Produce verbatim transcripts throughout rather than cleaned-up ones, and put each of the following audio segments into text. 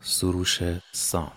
سروش سام.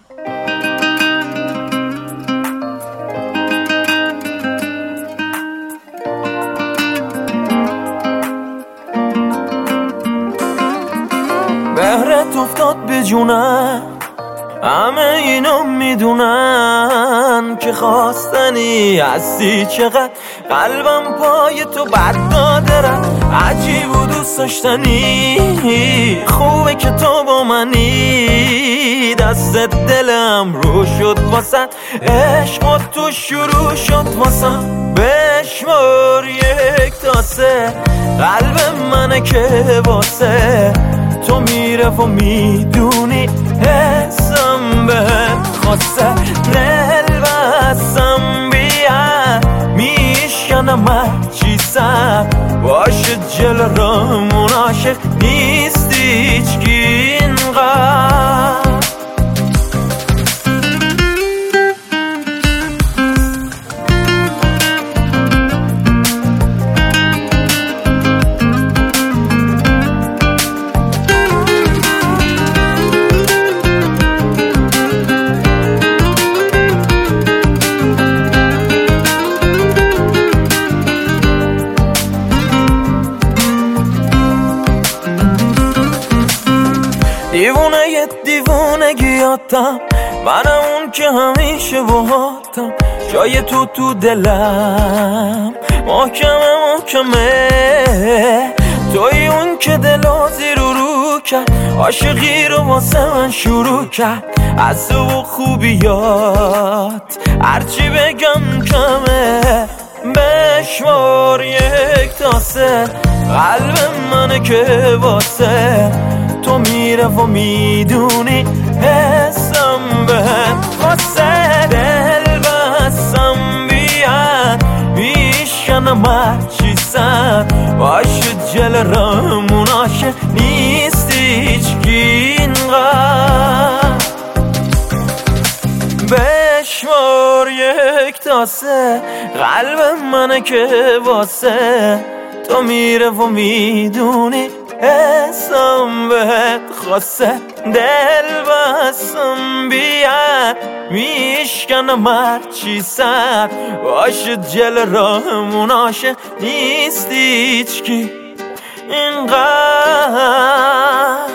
بهرت افتاد به جونم، همه اینو میدونن که خواستنی هستی. چقدر قلبم پای تو بد دادره، عجیب و دوست داشتنی. خوبه که تو با منی، دست دلم رو شد واسه عشق و تو شروع شد واسه. بشمار یک تا سه، قلب منه که واسه تو میره و میدونی حسم بهت خواسته. دل بستم بیا میشکنم هرچی سر باشه جل رامون. عاشق نیست هیچکی اینقدر. دیوونه یه دیوونه گیاتم، منم اون که همیشه باهاتم. جای تو تو دلم محکمه محکمه، توی اون که دلو زیر و رو کرد، عاشقی رو واسه من شروع کرد. از تو و خوبیات هرچی بگم کمه. بشمار یک تا سه، قلب منه که واسه تو میره و میدونی حسم بهت خواسته. دل بستم بیاد میشکنم هرچی سر باشه جل رامون. عاشق نیست هیچکی اینقدر. بشمار یک تا سه، قلب منه که واسه تو میره و میدونی حسم بهت خواسته. دل بستم بیاد میشکنم هرچی سر باشه جل راهمون. عاشق نیست هیچکی اینقدر.